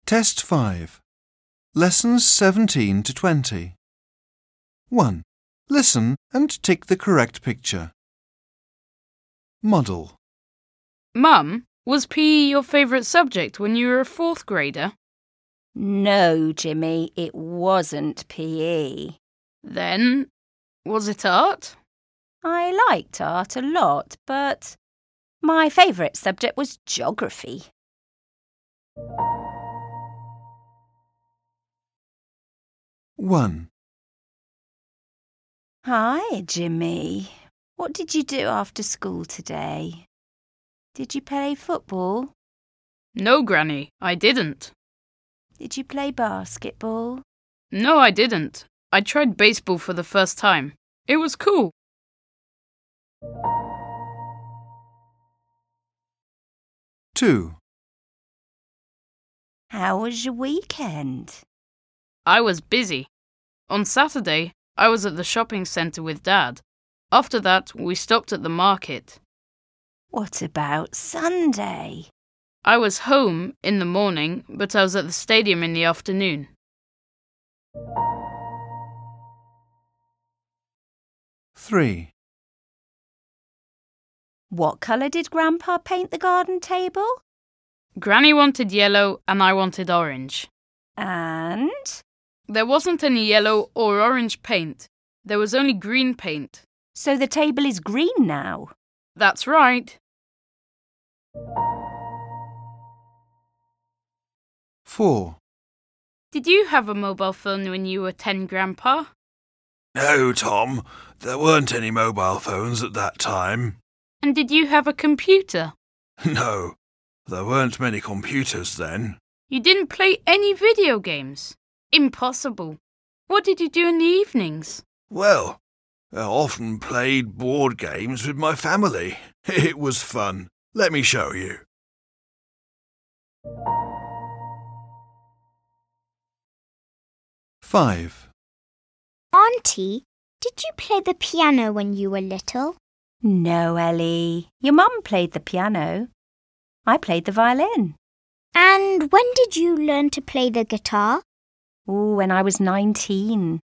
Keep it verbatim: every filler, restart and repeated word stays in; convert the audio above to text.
Test five. Lessons seventeen to twenty. one. Listen and tick the correct picture. Model. Mum, was P E your favourite subject when you were a fourth grader? No, Jimmy, it wasn't P E. Then, was it art? I liked art a lot, but my favourite subject was geography. one. Hi, Jimmy. What did you do after school today? Did you play football? No, Granny, I didn't. Did you play basketball? No, I didn't. I tried baseball for the first time. It was cool. two. How was your weekend? I was busy. On Saturday, I was at the shopping centre with Dad. After that, we stopped at the market. What about Sunday? I was home in the morning, but I was at the stadium in the afternoon. three. What colour did Grandpa paint the garden table? Granny wanted yellow and I wanted orange. And? There wasn't any yellow or orange paint. There was only green paint. So the table is green now? That's right. four. Did you have a mobile phone when you were ten, Grandpa? No, Tom. There weren't any mobile phones at that time. And did you have a computer? No, there weren't many computers then. You didn't play any video games? Impossible. What did you do in the evenings? Well, I often played board games with my family. It was fun. Let me show you. five. Auntie, did you play the piano when you were little? No, Ellie. Your mum played the piano. I played the violin. And when did you learn to play the guitar? Oh, when I was nineteen.